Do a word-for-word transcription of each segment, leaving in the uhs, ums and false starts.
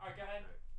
Alright, go ahead.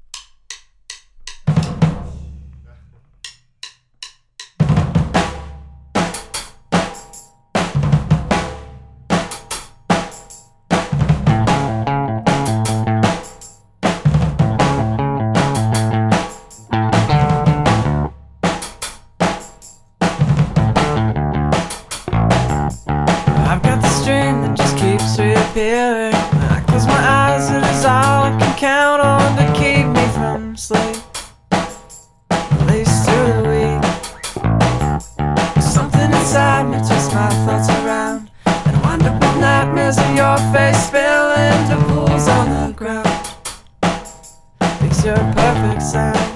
I've got the string that just keeps reappearing. I close my eyes, it is all I can count on to keep me from sleep, at least through the week. Something inside me twists my thoughts around, and I wind up with nightmares of your face spilling to pools on the ground. Makes your perfect sound.